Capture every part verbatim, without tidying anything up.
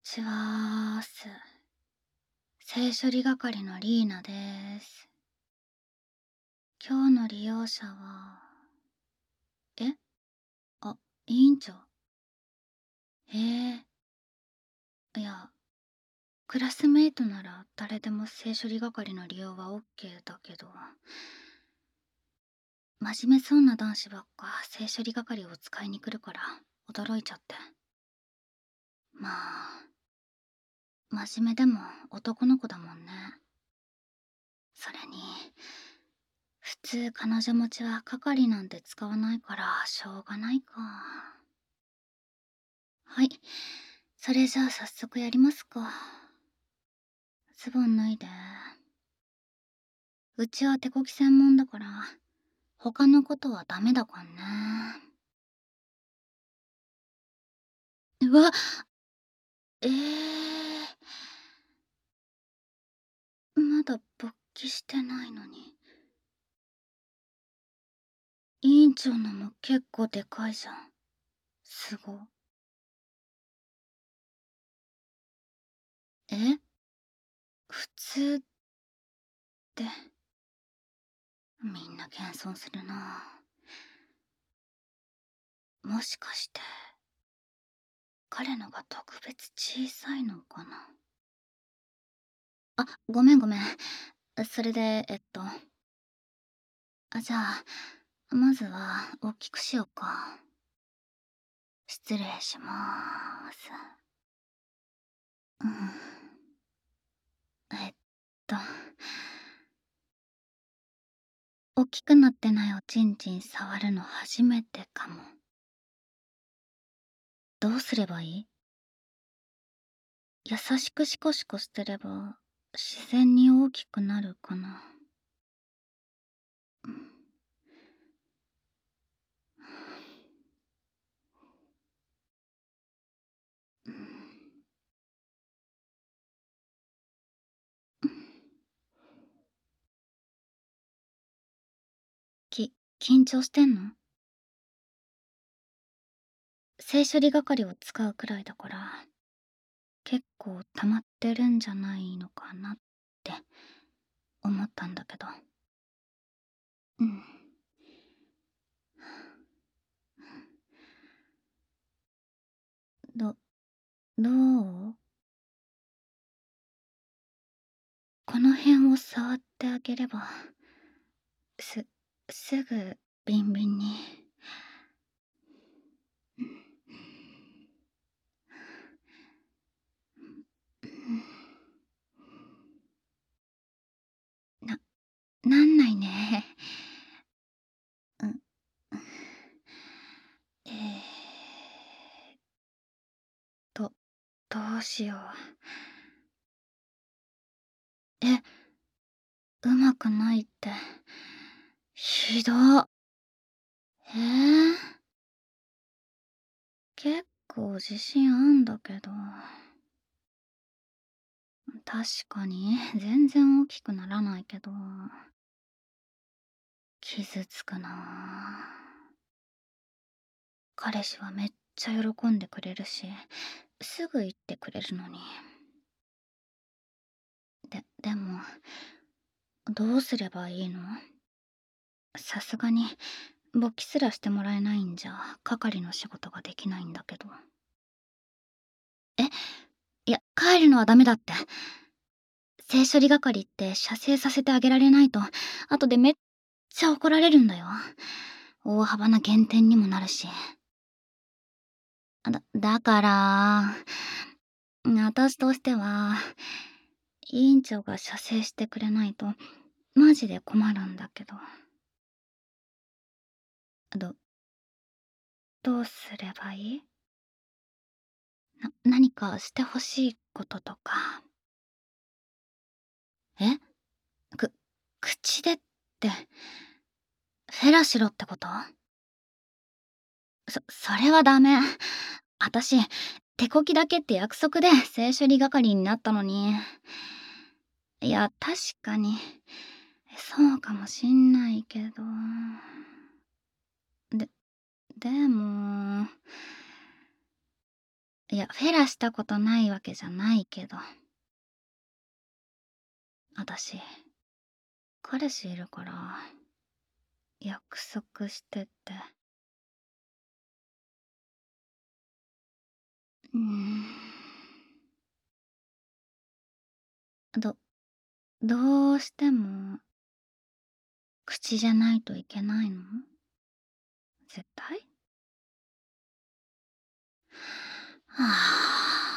ちはーす。性処理係のリーナです。今日の利用者は、えあ、委員長。へえ。いや、クラスメイトなら誰でも性処理係の利用はオッケーだけど、真面目そうな男子ばっか性処理係を使いに来るから驚いちゃって。まあ、真面目でも男の子だもんね。それに、普通彼女持ちは係なんて使わないからしょうがないか。はい。それじゃあ早速やりますか。ズボン脱いで。うちは手こき専門だから、他のことはダメだかんね。うわ、えー、まだ勃起してないのに。委員長のも結構でかいじゃん。すご。え普通って、みんな謙遜するな。もしかして、彼のが特別小さいのかな。あ、ごめんごめん。それで、えっと、あ、じゃあ、まずは大きくしようか。失礼しまーす。うん。えっと、大きくなってないおちんちん触るの初めてかも。どうすればいい？優しくシコシコしてれば、自然に大きくなるかな。うん。うん。き、緊張してんの？性処理係を使うくらいだから、結構溜まってるんじゃないのかなって思ったんだけど。うん。ど、どう？この辺を触ってあげれば、す、すぐビンビンに。な、なんないね。うん。えーと、どうしよう。え、うまくないって。ひど。えー、結構自信あんだけど。確かに、全然大きくならないけど。傷つくなぁ。彼氏はめっちゃ喜んでくれるし、すぐ言ってくれるのに。で、でも、どうすればいいの？さすがに、勃起すらしてもらえないんじゃ、係の仕事ができないんだけど。え、いや、帰るのはダメだって。性処理係って射精させてあげられないと、後でめっちゃ怒られるんだよ。大幅な減点にもなるし。だ、だから、私としては、委員長が射精してくれないと、マジで困るんだけど。ど、どうすればいい？な、何かしてほしいこととか。え？く、口でって、フェラしろってこと？そ、それはダメ。あたし、手こきだけって約束で性処理係になったのに。いや、確かに、そうかもしんないけど。で、でも、 いや、フェラしたことないわけじゃないけど。私、彼氏いるから、約束してって。うーん。ど、どうしても、口じゃないといけないの？絶対？は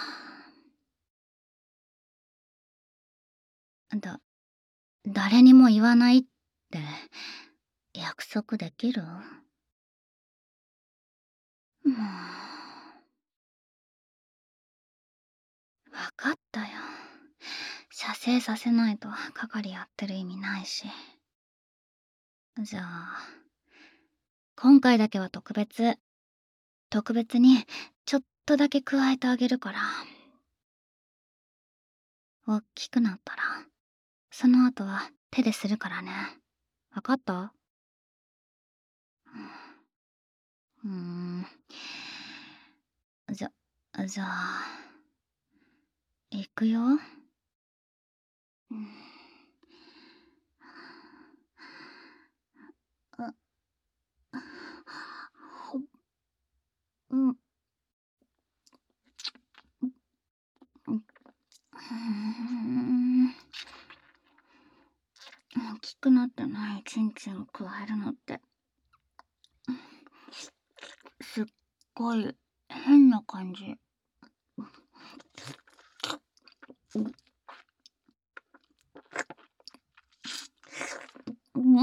あ。だ、誰にも言わないって約束できる？もう、わかったよ。射精させないと係やってる意味ないし。じゃあ、今回だけは特別、特別にちょっとだけ加えてあげるから。おっきくなったら、その後は手でするからね。わかった？うーん。じゃ、じゃあ、いくよ。うん。あ、ほ、うん、うん、うん、大きくなってないチンチンを加えるのって、すっごい変な感じ。うん、うん、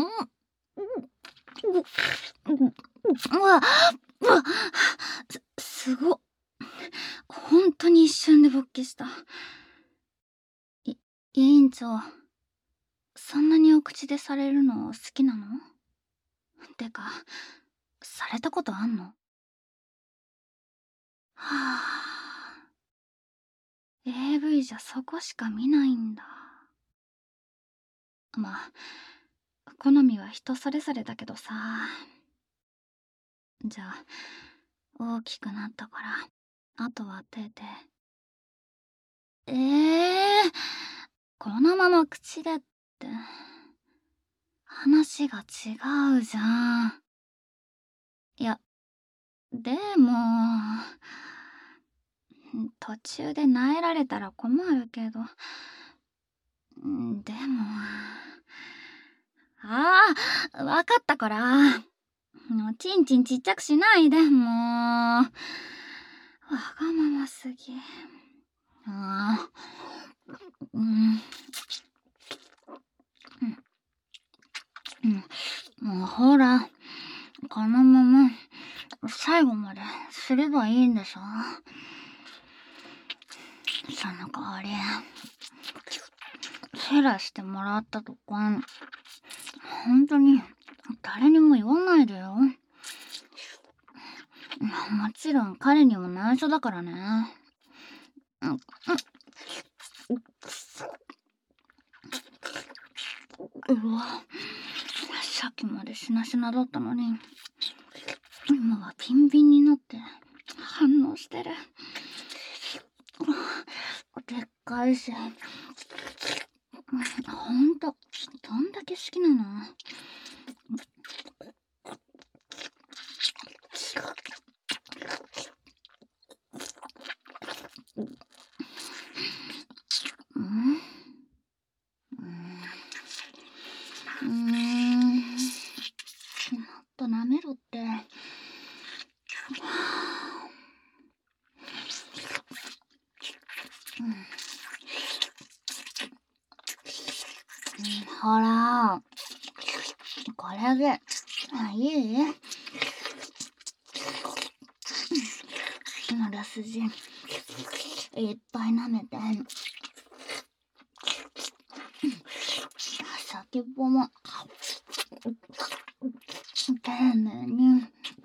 うわ、うわ、す、すごっ。ほんとに一瞬で勃起した。い、委員長、そんなにお口でされるの好きなの？てか、されたことあんの？はあ。エーブイ じゃそこしか見ないんだ。まあ、好みは人それぞれだけどさ。じゃあ、大きくなったから、あとは手で。ええー、このまま口でって、話が違うじゃん。いや、でも、途中で萎えられたら困るけど、んでも、ああ、わかったから。もうちんちんちっちゃくしないで、もう。わがまますぎ。ああ、うん、うん、うん、もうほら、このまま最後まですればいいんでしょ。その代わり、フェラしてもらったとか、本当に誰にも言わないでよ。もちろん彼にも内緒だからね。うん、うん、うわ、さっきまでしなしなだったのに、今はビンビンになって反応してる。でっかいし、ほんと、どんだけ好きなの？うん、うん、もっと舐めろって。ほら、これで、あ、いい？のらすじ、いっぱい舐めて。先っぽも、丁寧に。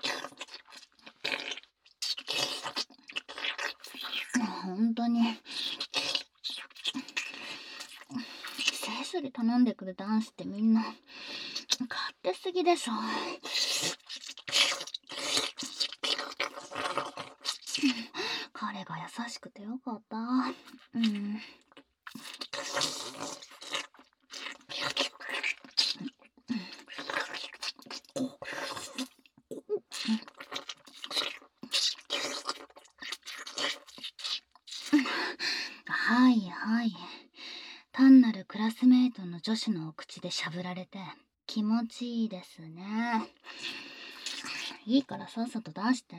ほんとに。聖書で頼んでくる男子ってみんな、勝手すぎでしょ。彼彼が優しくてよかった。うん。はいはい。単なるクラスメートの女子のお口でしゃぶられて気持ちいいですね。いいからさっさと出して。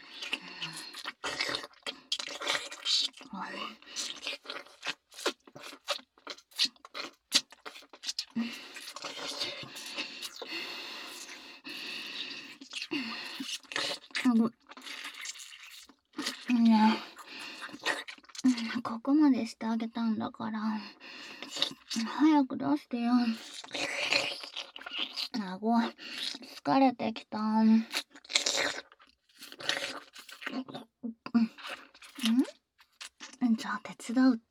ねえ、ここまでしてあげたんだから早く出してよ。顎疲れてきた。んじゃあ手伝うって。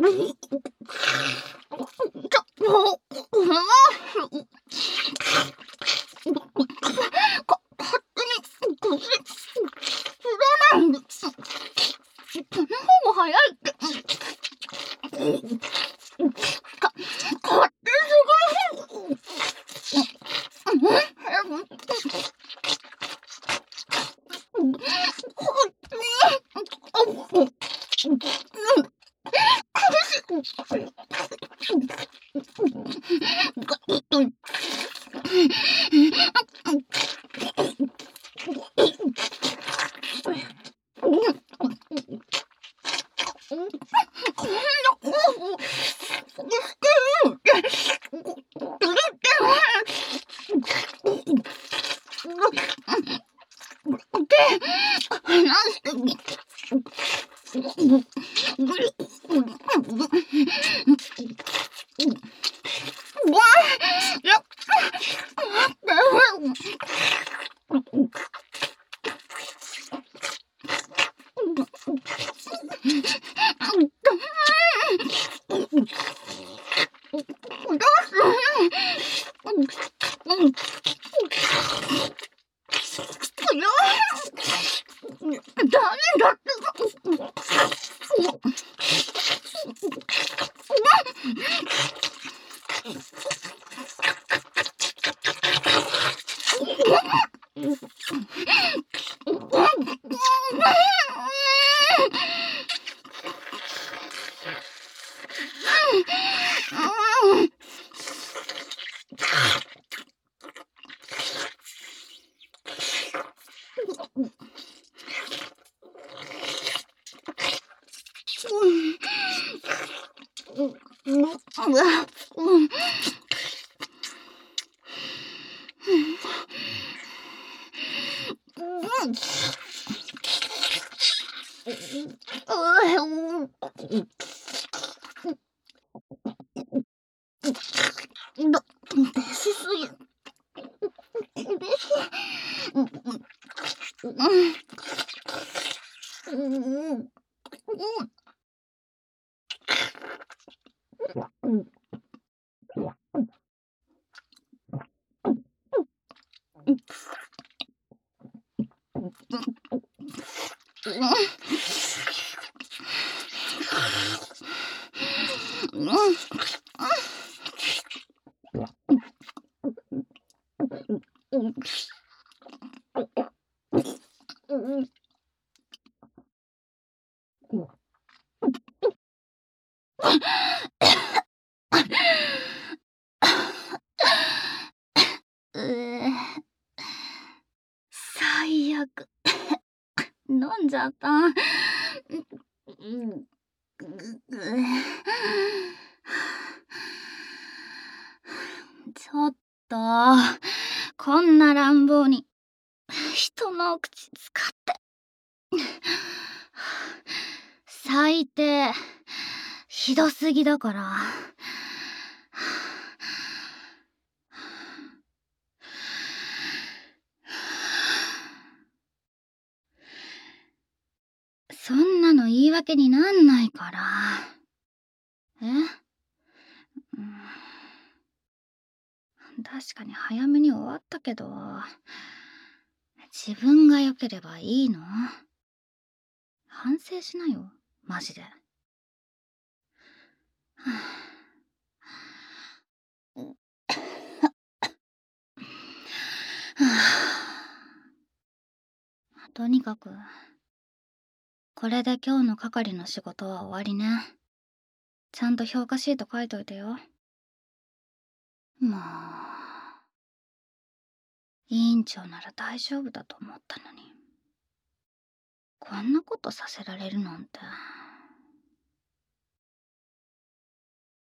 ちょ、か勝手に腰振らないで。その方が早いって。か勝手すぎる。早く。最悪。飲んじゃった。ちょっと、こんな乱暴に人のお口使って。最低。ひどすぎだから。そんなの言い訳になんないから。え？うん、確かに早めに終わったけど、自分が良ければいいの？ 反省しなよ、マジで。はあ。うはあ。とにかく、これで今日の係の仕事は終わりね。ちゃんと評価シート書いといてよ。もう、委員長なら大丈夫だと思ったのに。こんなことさせられるなんて。